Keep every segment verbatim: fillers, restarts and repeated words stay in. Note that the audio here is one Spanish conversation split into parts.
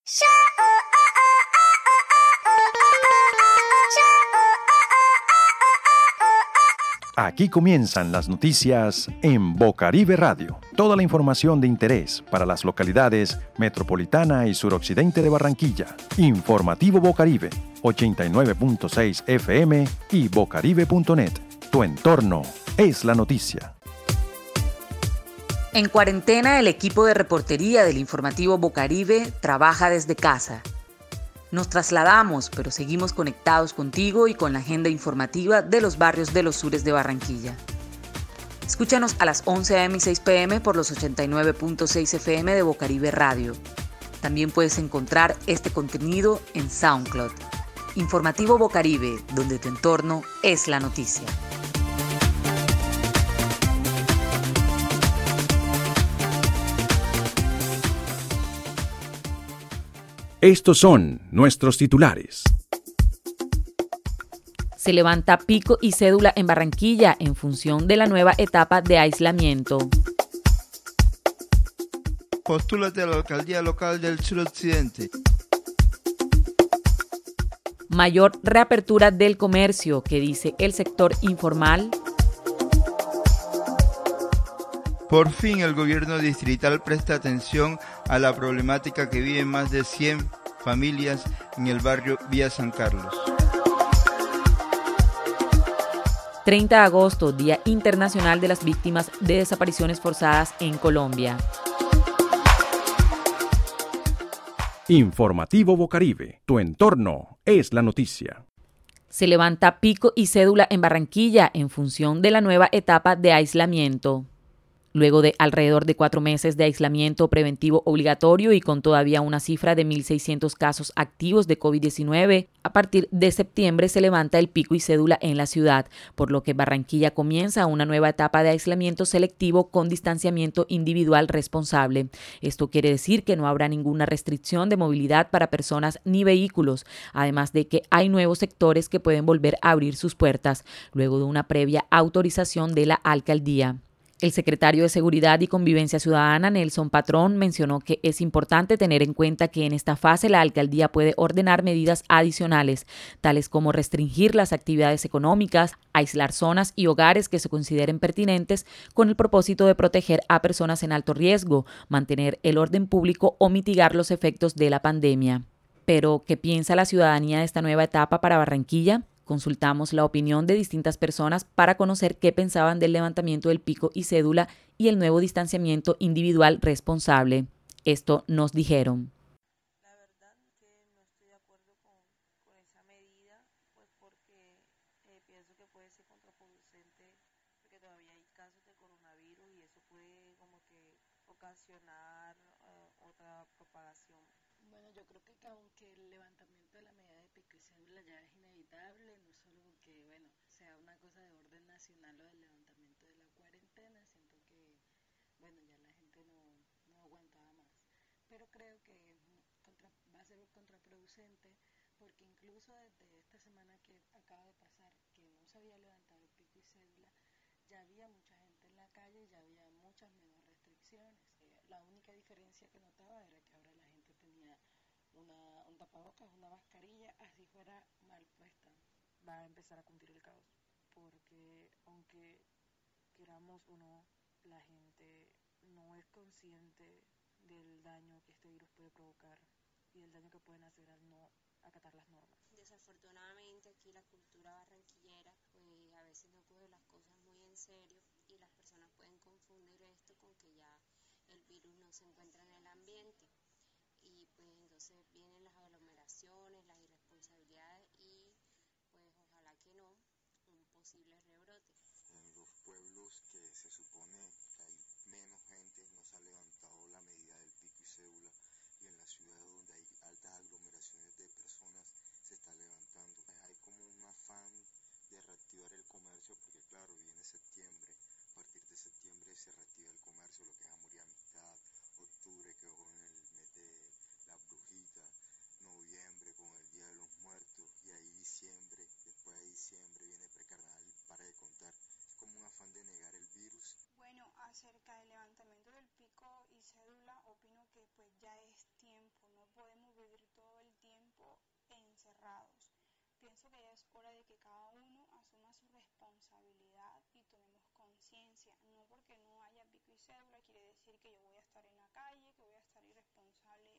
Aquí comienzan las noticias en Bocaribe Radio. Toda la información de interés para las localidades metropolitana y suroccidente de Barranquilla. Informativo Bocaribe, ochenta y nueve punto seis F M y bocaribe punto net. Tu entorno es la noticia. En cuarentena, el equipo de reportería del Informativo Bocaribe trabaja desde casa. Nos trasladamos, pero seguimos conectados contigo y con la agenda informativa de los barrios de los sures de Barranquilla. Escúchanos a las once a eme y seis pe eme por los ochenta y nueve punto seis F M de Bocaribe Radio. También puedes encontrar este contenido en SoundCloud. Informativo Bocaribe, donde tu entorno es la noticia. Estos son nuestros titulares. Se levanta pico y cédula en Barranquilla en función de la nueva etapa de aislamiento. Postúlate a la alcaldía local del suroccidente. Mayor reapertura del comercio, que dice el sector informal. Por fin el gobierno distrital presta atención a la problemática que viven más de cien familias en el barrio Vía San Carlos. treinta de agosto, Día Internacional de las Víctimas de Desapariciones Forzadas en Colombia. Informativo Bocaribe, tu entorno es la noticia. Se levanta pico y cédula en Barranquilla en función de la nueva etapa de aislamiento. Luego de alrededor de cuatro meses de aislamiento preventivo obligatorio y con todavía una cifra de mil seiscientos casos activos de covid diecinueve, a partir de septiembre se levanta el pico y cédula en la ciudad, por lo que Barranquilla comienza una nueva etapa de aislamiento selectivo con distanciamiento individual responsable. Esto quiere decir que no habrá ninguna restricción de movilidad para personas ni vehículos, además de que hay nuevos sectores que pueden volver a abrir sus puertas, luego de una previa autorización de la alcaldía. El secretario de Seguridad y Convivencia Ciudadana, Nelson Patrón, mencionó que es importante tener en cuenta que en esta fase la alcaldía puede ordenar medidas adicionales, tales como restringir las actividades económicas, aislar zonas y hogares que se consideren pertinentes con el propósito de proteger a personas en alto riesgo, mantener el orden público o mitigar los efectos de la pandemia. Pero, ¿qué piensa la ciudadanía de esta nueva etapa para Barranquilla? Consultamos la opinión de distintas personas para conocer qué pensaban del levantamiento del pico y cédula y el nuevo distanciamiento individual responsable. Esto nos dijeron. La verdad que no estoy de acuerdo con, con esa medida, pues porque eh, pienso que puede ser contraproducente, porque todavía hay casos de coronavirus y eso puede como que ocasionar eh, otra propagación. Bueno, yo creo que aunque el levantamiento de la medida de pico y cédula ya es inevitable, no solo porque, bueno, sea una cosa de orden nacional o del levantamiento de la cuarentena, siento que, bueno, ya la gente no, no aguantaba más. Pero creo que contra, va a ser contraproducente porque incluso desde esta semana que acaba de pasar, que no se había levantado el pico y cédula, ya había mucha gente en la calle, ya había muchas menos restricciones. Eh, la única diferencia que notaba era que ahora la gente tenía una, un tapabocas, una mascarilla, así fuera mal puesta. Va a empezar a cundir el caos, porque aunque queramos o no, la gente no es consciente del daño que este virus puede provocar y del daño que pueden hacer al no acatar las normas. Desafortunadamente aquí la cultura barranquillera pues a veces no coge las cosas muy en serio y las personas pueden confundir esto con que ya el virus no se encuentra en el ambiente y pues entonces vienen las aglomeraciones, las irresponsabilidades y pues ojalá que no, un posible rebrote. En los pueblos que se supone que hay menos gente no se ha levantado la medida del pico y cédula y en las ciudades donde hay altas aglomeraciones de personas se está levantando. Hay como un afán de reactivar el comercio porque claro, viene septiembre, a partir de septiembre se reactiva el comercio, lo que es amor y amistad, octubre que con el mes de la brujita, noviembre con el Día de los Muertos y ahí diciembre, después de diciembre viene precarnaval y para de contar. Es como un afán de negar el virus. Bueno, acerca del levantamiento del pico y cédula, opino que pues ya es tiempo, no responsabilidad y tomemos conciencia. No porque no haya pico y cédula quiere decir que yo voy a estar en la calle, que voy a estar irresponsable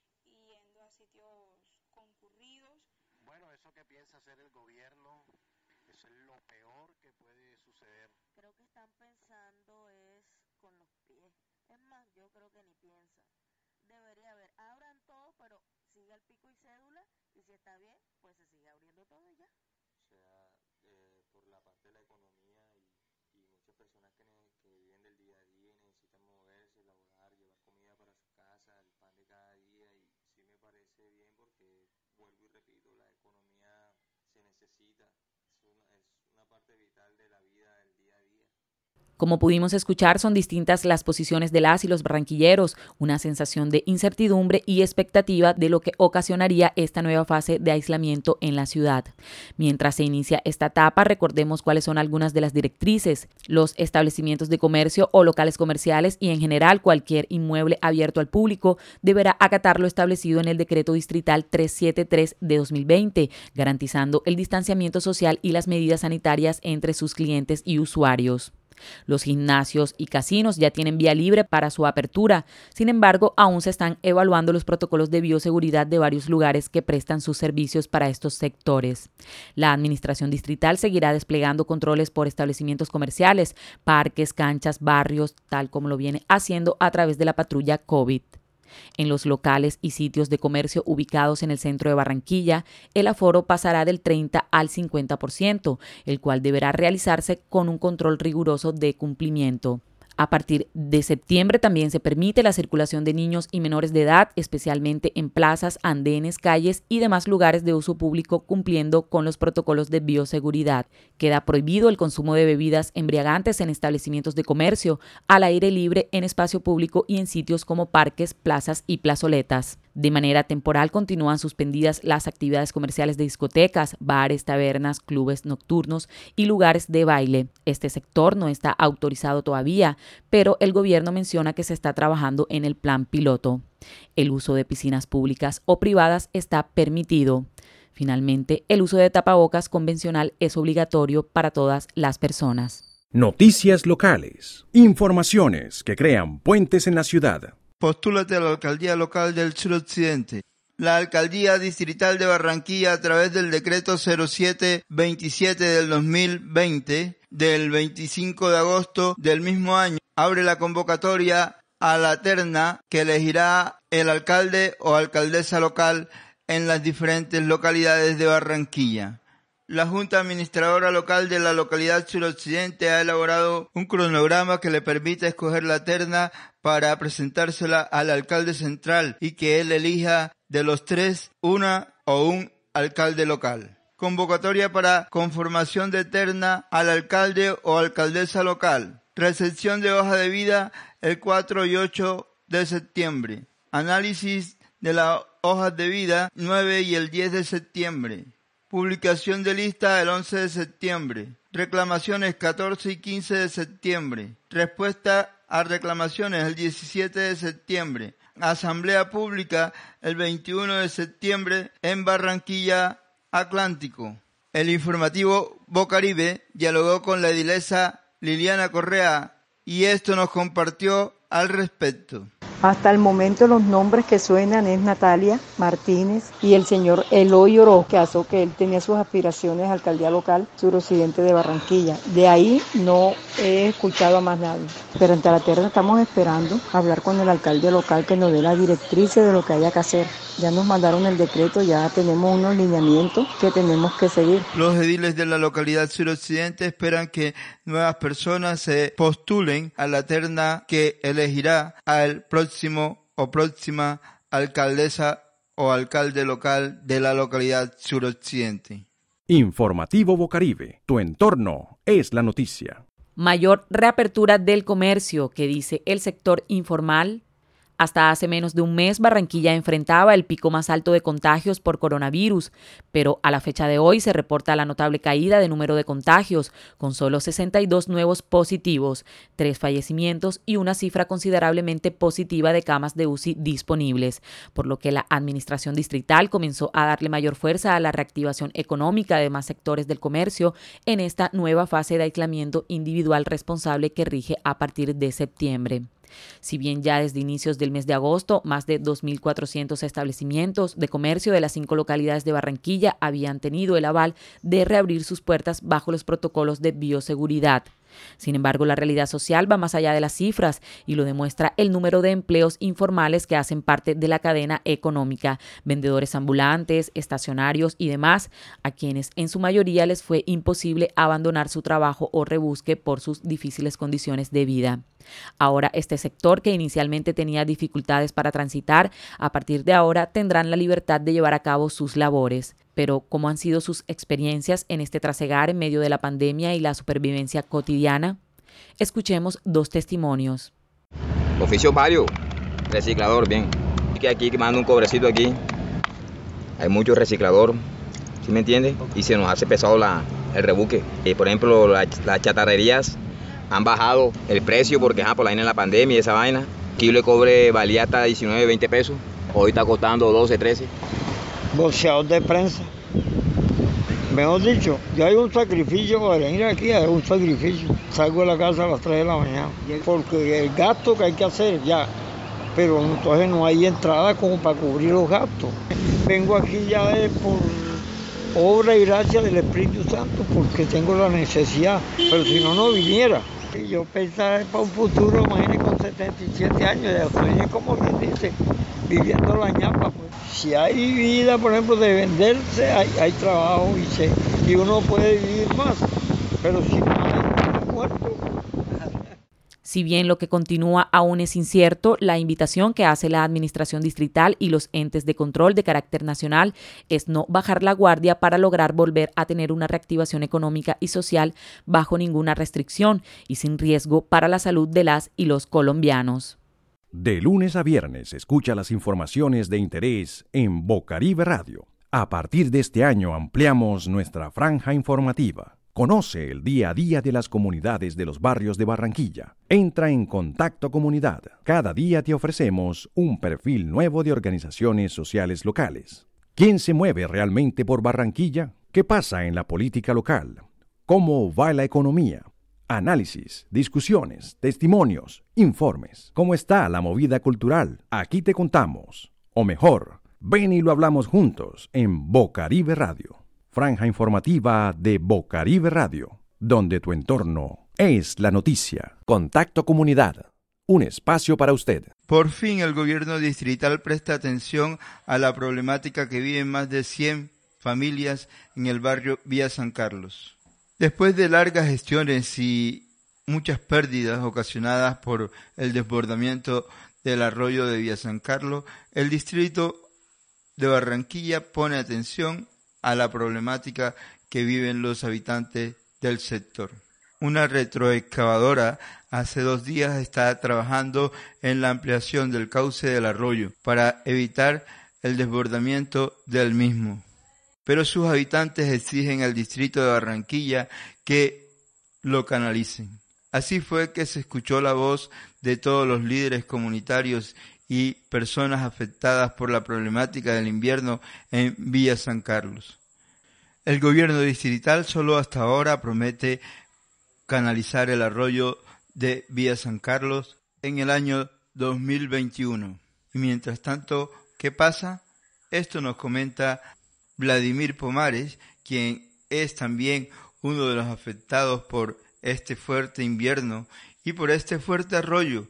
yendo a sitios concurridos. Bueno, eso que piensa hacer el gobierno, eso es lo peor que puede suceder. Creo que están pensando es con los pies. Es más, yo creo que ni piensan. Debería haber, abran todo, pero siga el pico y cédula, y si está bien, pues se sigue abriendo todo y ya. O sea, eh, por la parte de la economía y, y muchas personas que, ne- que viven del día a día y necesitan moverse, laborar, llevar comida para su casa, el pan de cada día, y sí me parece bien porque, vuelvo y repito, la economía se necesita, es una, es una parte vital de la vida del día a día. Como pudimos escuchar, son distintas las posiciones de las y los barranquilleros, una sensación de incertidumbre y expectativa de lo que ocasionaría esta nueva fase de aislamiento en la ciudad. Mientras se inicia esta etapa, recordemos cuáles son algunas de las directrices. Los establecimientos de comercio o locales comerciales y en general cualquier inmueble abierto al público deberá acatar lo establecido en el Decreto Distrital trescientos setenta y tres de dos mil veinte, garantizando el distanciamiento social y las medidas sanitarias entre sus clientes y usuarios. Los gimnasios y casinos ya tienen vía libre para su apertura. Sin embargo, aún se están evaluando los protocolos de bioseguridad de varios lugares que prestan sus servicios para estos sectores. La administración distrital seguirá desplegando controles por establecimientos comerciales, parques, canchas, barrios, tal como lo viene haciendo a través de la patrulla COVID. En los locales y sitios de comercio ubicados en el centro de Barranquilla, el aforo pasará del treinta al cincuenta por ciento, el cual deberá realizarse con un control riguroso de cumplimiento. A partir de septiembre también se permite la circulación de niños y menores de edad, especialmente en plazas, andenes, calles y demás lugares de uso público, cumpliendo con los protocolos de bioseguridad. Queda prohibido el consumo de bebidas embriagantes en establecimientos de comercio, al aire libre, en espacio público y en sitios como parques, plazas y plazoletas. De manera temporal continúan suspendidas las actividades comerciales de discotecas, bares, tabernas, clubes nocturnos y lugares de baile. Este sector no está autorizado todavía, pero el gobierno menciona que se está trabajando en el plan piloto. El uso de piscinas públicas o privadas está permitido. Finalmente, el uso de tapabocas convencional es obligatorio para todas las personas. Noticias locales. Informaciones que crean puentes en la ciudad. Postúlate a la Alcaldía Local del Suroccidente. La Alcaldía Distrital de Barranquilla, a través del Decreto cero siete veintisiete del dos mil veinte, del veinticinco de agosto del mismo año, abre la convocatoria a la terna que elegirá el alcalde o alcaldesa local en las diferentes localidades de Barranquilla. La Junta Administradora Local de la localidad suroccidente ha elaborado un cronograma que le permite escoger la terna para presentársela al alcalde central y que él elija de los tres una o un alcalde local. Convocatoria para conformación de terna al alcalde o alcaldesa local. Recepción de hoja de vida el cuatro y ocho de septiembre. Análisis de las hojas de vida nueve y el diez de septiembre. Publicación de lista el once de septiembre. Reclamaciones catorce y quince de septiembre. Respuesta a reclamaciones el diecisiete de septiembre. Asamblea pública el veintiuno de septiembre en Barranquilla Atlántico. El informativo Bocaribe dialogó con la edilesa Liliana Correa y esto nos compartió al respecto. Hasta el momento los nombres que suenan es Natalia Martínez y el señor Eloy Orozco, que él tenía sus aspiraciones a alcaldía local suroccidente de Barranquilla. De ahí no he escuchado a más nadie. Pero en Talaterra estamos esperando hablar con el alcalde local que nos dé las directrices de lo que haya que hacer. Ya nos mandaron el decreto, ya tenemos unos lineamientos que tenemos que seguir. Los ediles de la localidad suroccidente esperan que nuevas personas se postulen a la terna que elegirá al próximo o próxima alcaldesa o alcalde local de la localidad suroccidente. Informativo Bocaribe. Tu entorno es la noticia. Mayor reapertura del comercio, que dice el sector informal. Hasta hace menos de un mes, Barranquilla enfrentaba el pico más alto de contagios por coronavirus, pero a la fecha de hoy se reporta la notable caída de número de contagios, con solo sesenta y dos nuevos positivos, tres fallecimientos y una cifra considerablemente positiva de camas de U C I disponibles, por lo que la administración distrital comenzó a darle mayor fuerza a la reactivación económica de más sectores del comercio en esta nueva fase de aislamiento individual responsable que rige a partir de septiembre. Si bien ya desde inicios del mes de agosto, más de dos mil cuatrocientos establecimientos de comercio de las cinco localidades de Barranquilla habían tenido el aval de reabrir sus puertas bajo los protocolos de bioseguridad. Sin embargo, la realidad social va más allá de las cifras y lo demuestra el número de empleos informales que hacen parte de la cadena económica, vendedores ambulantes, estacionarios y demás, a quienes en su mayoría les fue imposible abandonar su trabajo o rebusque por sus difíciles condiciones de vida. Ahora, este sector, que inicialmente tenía dificultades para transitar, a partir de ahora tendrán la libertad de llevar a cabo sus labores. Pero, ¿cómo han sido sus experiencias en este trasegar en medio de la pandemia y la supervivencia cotidiana? Escuchemos dos testimonios. Oficio varios, reciclador, bien. Que aquí quemando un cobrecito aquí, hay mucho reciclador, ¿sí me entiende? Y se nos hace pesado la, el rebuque. Y, por ejemplo, la, las chatarrerías han bajado el precio porque ajá, por la vaina de la pandemia y esa vaina. Kilo de cobre valía hasta diecinueve, veinte pesos, hoy está costando doce, trece. Boxeador de prensa. Mejor dicho, yo hay un sacrificio para venir aquí, hay un sacrificio. Salgo de la casa a las tres de la mañana, porque el gasto que hay que hacer ya, pero entonces no hay entrada como para cubrir los gastos. Vengo aquí ya de por obra y gracia del Espíritu Santo, porque tengo la necesidad, pero si no, no viniera. Y yo pensaba para un futuro, imagínate con setenta y siete años, ya estoy como quien dice, viviendo la ñapa. Pues. Si hay vida, por ejemplo, de venderse, hay, hay trabajo y, se, y uno puede vivir más, pero si no hay muerto. Si bien lo que continúa aún es incierto, la invitación que hace la Administración Distrital y los entes de control de carácter nacional es no bajar la guardia para lograr volver a tener una reactivación económica y social bajo ninguna restricción y sin riesgo para la salud de las y los colombianos. De lunes a viernes escucha las informaciones de interés en Bocaribe Radio. A partir de este año ampliamos nuestra franja informativa. Conoce el día a día de las comunidades de los barrios de Barranquilla. Entra en Contacto Comunidad. Cada día te ofrecemos un perfil nuevo de organizaciones sociales locales. ¿Quién se mueve realmente por Barranquilla? ¿Qué pasa en la política local? ¿Cómo va la economía? Análisis, discusiones, testimonios, informes. ¿Cómo está la movida cultural? Aquí te contamos. O mejor, ven y lo hablamos juntos en Bocaribe Radio. Franja informativa de Bocaribe Radio, donde tu entorno es la noticia. Contacto Comunidad, un espacio para usted. Por fin el gobierno distrital presta atención a la problemática que viven más de cien familias en el barrio Villa San Carlos. Después de largas gestiones y muchas pérdidas ocasionadas por el desbordamiento del arroyo de Villa San Carlos, el distrito de Barranquilla pone atención a la problemática que viven los habitantes del sector. Una retroexcavadora hace dos días está trabajando en la ampliación del cauce del arroyo para evitar el desbordamiento del mismo. Pero sus habitantes exigen al distrito de Barranquilla que lo canalicen. Así fue que se escuchó la voz de todos los líderes comunitarios y personas afectadas por la problemática del invierno en Villa San Carlos. El gobierno distrital solo hasta ahora promete canalizar el arroyo de Villa San Carlos en el año dos mil veintiuno. Y mientras tanto, ¿qué pasa? Esto nos comenta Vladimir Pomares, quien es también uno de los afectados por este fuerte invierno y por este fuerte arroyo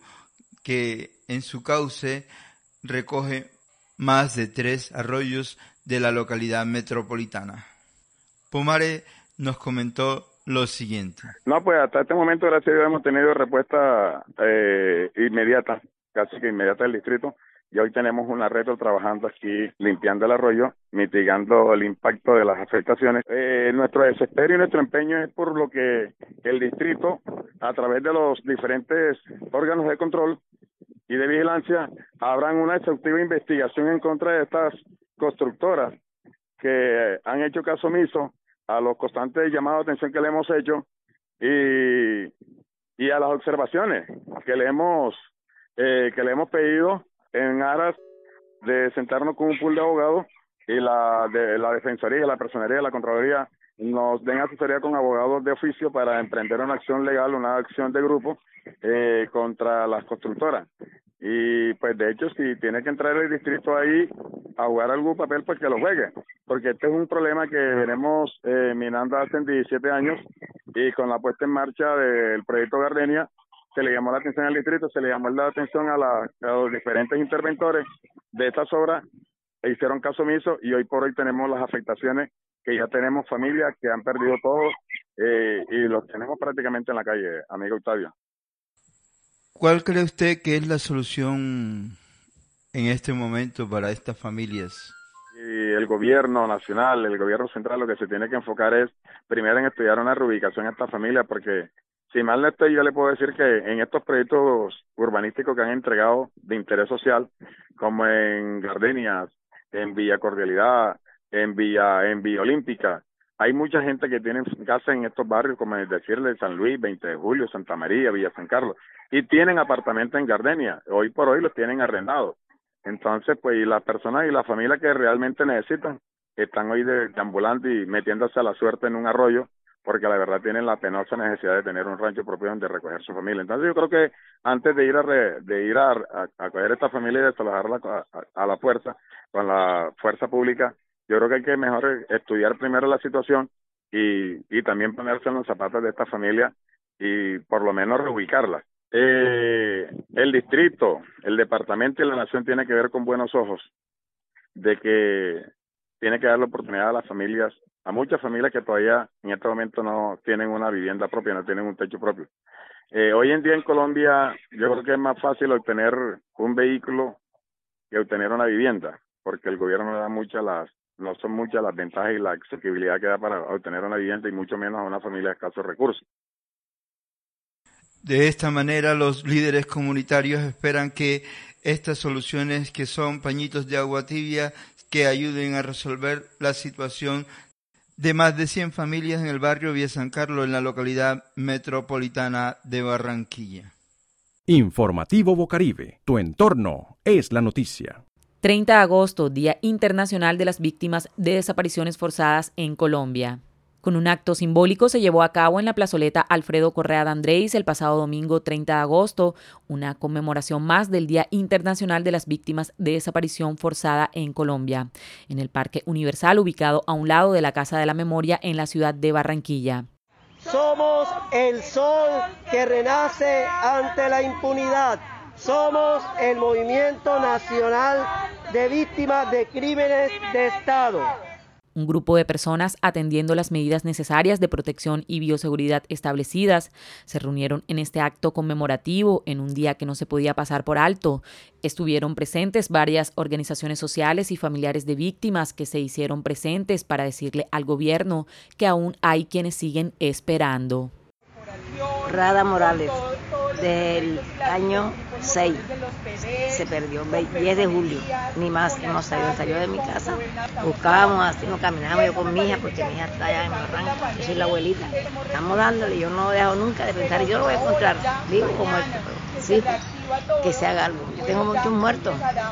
que en su cauce recoge más de tres arroyos de la localidad metropolitana. Pomares nos comentó lo siguiente. No, pues hasta este momento, gracias a Dios, hemos tenido respuesta eh, inmediata, casi que inmediata del distrito. Y hoy tenemos una retro trabajando aquí, limpiando el arroyo, mitigando el impacto de las afectaciones. Eh, nuestro desespero y nuestro empeño es por lo que el distrito, a través de los diferentes órganos de control, y de vigilancia, habrán una exhaustiva investigación en contra de estas constructoras que han hecho caso omiso a los constantes llamados de atención que le hemos hecho y, y a las observaciones que le hemos eh, que le hemos pedido en aras de sentarnos con un pool de abogados y la de la defensoría, la personería, la contraloría nos den asesoría con abogados de oficio para emprender una acción legal, una acción de grupo eh, contra las constructoras. Y pues de hecho si tiene que entrar el distrito ahí a jugar algún papel, pues que lo juegue, porque este es un problema que venimos eh, minando hace diecisiete años y con la puesta en marcha del proyecto Gardenia se le llamó la atención al distrito, se le llamó la atención a, la, a los diferentes interventores de estas obras e hicieron caso omiso y hoy por hoy tenemos las afectaciones que ya tenemos familias que han perdido todo eh, y los tenemos prácticamente en la calle, amigo Octavio. ¿Cuál cree usted que es la solución en este momento para estas familias? Y el gobierno nacional, el gobierno central, lo que se tiene que enfocar es primero en estudiar una reubicación a estas familias, porque si mal no estoy, yo le puedo decir que en estos proyectos urbanísticos que han entregado de interés social, como en Gardenias, en Villa Cordialidad, en Villa, en Villa Olímpica, hay mucha gente que tiene casa en estos barrios, como es decirle San Luis, veinte de julio, Santa María, Villa San Carlos, y tienen apartamentos en Gardenia, hoy por hoy los tienen arrendados. Entonces, pues, y las personas y las familias que realmente necesitan, están hoy de, de ambulante y metiéndose a la suerte en un arroyo, porque la verdad tienen la penosa necesidad de tener un rancho propio donde recoger su familia. Entonces yo creo que antes de ir a re, de ir a, a, a coger esta familia y desalojarla a, a, a la fuerza, con la fuerza pública, yo creo que hay que mejor estudiar primero la situación y, y también ponerse en los zapatos de esta familia y por lo menos reubicarla. Eh, el distrito, el departamento y la nación tiene que ver con buenos ojos de que tiene que dar la oportunidad a las familias, a muchas familias que todavía en este momento no tienen una vivienda propia, no tienen un techo propio. Eh, hoy en día en Colombia yo creo que es más fácil obtener un vehículo que obtener una vivienda, porque el gobierno no da muchas las, no son muchas las ventajas y la accesibilidad que da para obtener una vivienda y mucho menos a una familia de escasos recursos. De esta manera, los líderes comunitarios esperan que estas soluciones, que son pañitos de agua tibia, que ayuden a resolver la situación de más de cien familias en el barrio Villa San Carlos, en la localidad metropolitana de Barranquilla. Informativo Bocaribe, tu entorno es la noticia. treinta de agosto, Día Internacional de las Víctimas de Desapariciones Forzadas en Colombia. Con un acto simbólico se llevó a cabo en la plazoleta Alfredo Correa de Andrés el pasado domingo treinta de agosto, una conmemoración más del Día Internacional de las Víctimas de Desaparición Forzada en Colombia, en el Parque Universal ubicado a un lado de la Casa de la Memoria en la ciudad de Barranquilla. Somos el sol que renace ante la impunidad. Somos el Movimiento Nacional de Víctimas de Crímenes de Estado. Un grupo de personas, atendiendo las medidas necesarias de protección y bioseguridad establecidas, se reunieron en este acto conmemorativo en un día que no se podía pasar por alto. Estuvieron presentes varias organizaciones sociales y familiares de víctimas que se hicieron presentes para decirle al gobierno que aún hay quienes siguen esperando. Rada Morales, del año seis, se perdió, diez de julio, ni más, hemos salido, salió de mi casa, buscábamos así, nos caminábamos yo con mi hija, porque mi hija está allá en Barranco, yo soy la abuelita, estamos dándole, yo no dejo nunca de pensar, yo lo voy a encontrar, vivo o muerto, pero sí, que se haga algo, yo tengo muchos muertos.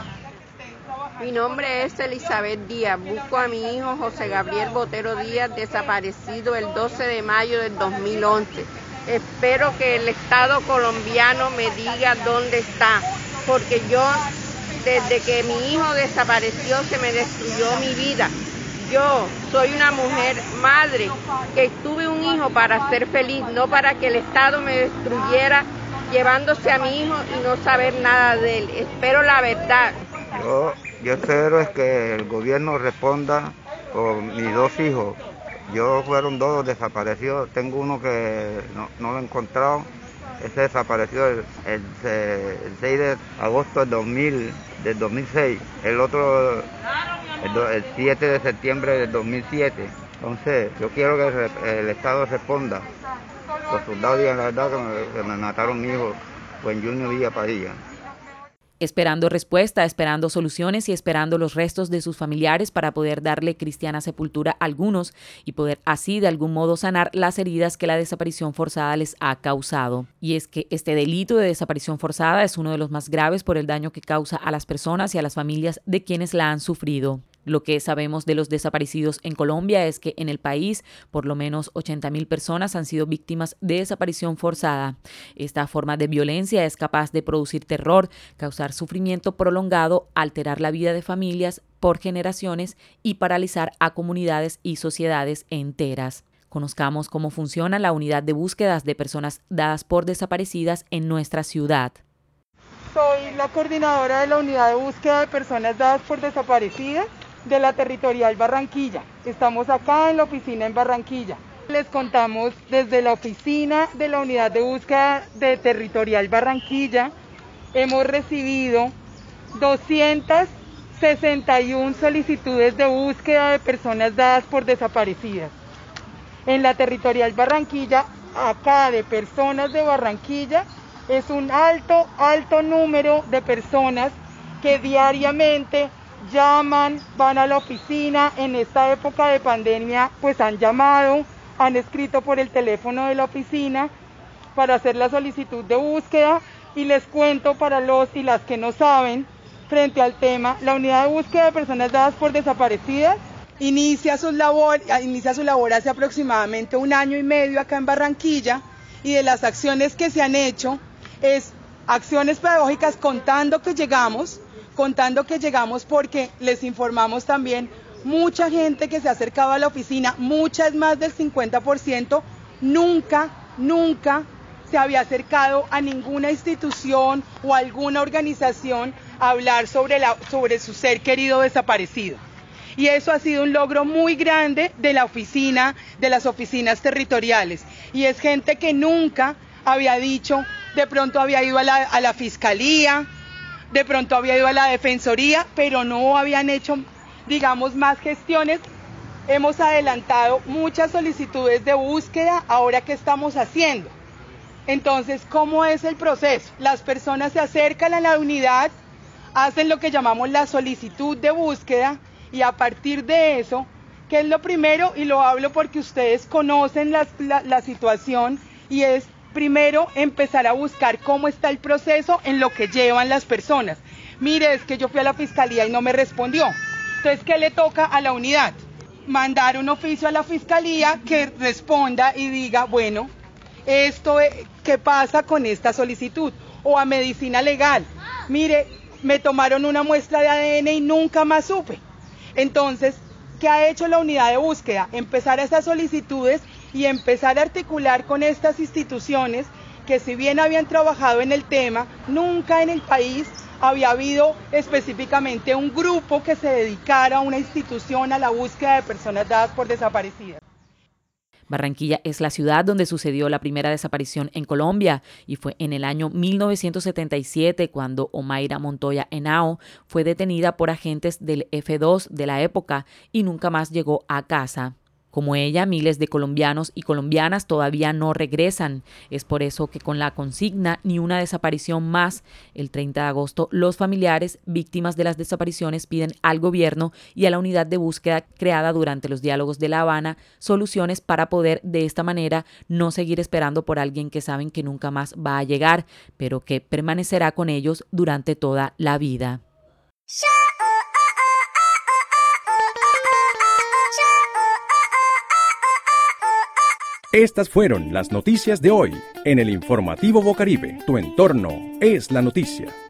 Mi nombre es Elizabeth Díaz, busco a mi hijo José Gabriel Botero Díaz, desaparecido el doce de mayo del dos mil once. Espero que el Estado colombiano me diga dónde está, porque yo, desde que mi hijo desapareció, se me destruyó mi vida. Yo soy una mujer madre que tuve un hijo para ser feliz, no para que el Estado me destruyera llevándose a mi hijo y no saber nada de él. Espero la verdad. Yo, yo espero es que el gobierno responda con mis dos hijos. Yo fueron dos desaparecidos, tengo uno que no, no lo he encontrado, ese desapareció el, el, el seis de agosto del, dos mil, del dos mil seis, el otro el, el siete de septiembre del dos mil siete. Entonces yo quiero que el, el Estado responda. Los soldados digan la verdad que me, que me mataron mi hijo, Juan Junior Villa Padilla. esperando respuesta, esperando soluciones y esperando los restos de sus familiares para poder darle cristiana sepultura a algunos y poder así de algún modo sanar las heridas que la desaparición forzada les ha causado. Y es que este delito de desaparición forzada es uno de los más graves por el daño que causa a las personas y a las familias de quienes la han sufrido. Lo que sabemos de los desaparecidos en Colombia es que en el país por lo menos ochenta mil personas han sido víctimas de desaparición forzada. Esta forma de violencia es capaz de producir terror, causar sufrimiento prolongado, alterar la vida de familias por generaciones y paralizar a comunidades y sociedades enteras. Conozcamos cómo funciona la unidad de búsquedas de personas dadas por desaparecidas en nuestra ciudad. Soy la coordinadora de la unidad de búsqueda de personas dadas por desaparecidas de la Territorial Barranquilla. Estamos acá en la oficina en Barranquilla. Les contamos desde la oficina de la unidad de búsqueda de Territorial Barranquilla, hemos recibido doscientas sesenta y una solicitudes de búsqueda de personas dadas por desaparecidas. En la Territorial Barranquilla, acá de personas de Barranquilla, es un alto, alto número de personas que diariamente llaman, van a la oficina. En esta época de pandemia pues han llamado, han escrito por el teléfono de la oficina para hacer la solicitud de búsqueda. Y les cuento para los y las que no saben frente al tema, la unidad de búsqueda de personas dadas por desaparecidas inicia su labor, inicia su labor hace aproximadamente un año y medio acá en Barranquilla, y de las acciones que se han hecho es acciones pedagógicas contando que llegamos, contando que llegamos porque les informamos también mucha gente que se acercaba a la oficina, muchas más del cincuenta por ciento, nunca, nunca se había acercado a ninguna institución o alguna organización a hablar sobre, la, sobre su ser querido desaparecido. Y eso ha sido un logro muy grande de la oficina, de las oficinas territoriales. Y es gente que nunca había dicho, de pronto había ido a la, a la fiscalía, de pronto había ido a la defensoría, pero no habían hecho, digamos, más gestiones. Hemos adelantado muchas solicitudes de búsqueda. Ahora, ¿qué estamos haciendo? Entonces, ¿cómo es el proceso? Las personas se acercan a la unidad, hacen lo que llamamos la solicitud de búsqueda, y a partir de eso, ¿qué es lo primero? Y lo hablo porque ustedes conocen la, la, la situación, y es primero empezar a buscar cómo está el proceso en lo que llevan las personas. Mire, es que yo fui a la fiscalía y no me respondió. Entonces, ¿qué le toca a la unidad? Mandar un oficio a la fiscalía que responda y diga, bueno, esto, ¿qué pasa con esta solicitud? O a medicina legal. Mire, me tomaron una muestra de A D N y nunca más supe. Entonces, ¿qué ha hecho la unidad de búsqueda? Empezar esas solicitudes y empezar a articular con estas instituciones que, si bien habían trabajado en el tema, nunca en el país había habido específicamente un grupo que se dedicara a una institución a la búsqueda de personas dadas por desaparecidas. Barranquilla es la ciudad donde sucedió la primera desaparición en Colombia, y fue en el año mil novecientos setenta y siete cuando Omaira Montoya Henao fue detenida por agentes del F dos de la época y nunca más llegó a casa. Como ella, miles de colombianos y colombianas todavía no regresan. Es por eso que con la consigna Ni una desaparición más, el treinta de agosto, los familiares víctimas de las desapariciones piden al gobierno y a la unidad de búsqueda creada durante los diálogos de La Habana soluciones para poder de esta manera no seguir esperando por alguien que saben que nunca más va a llegar, pero que permanecerá con ellos durante toda la vida. Estas fueron las noticias de hoy en el informativo Bocaribe. Tu entorno es la noticia.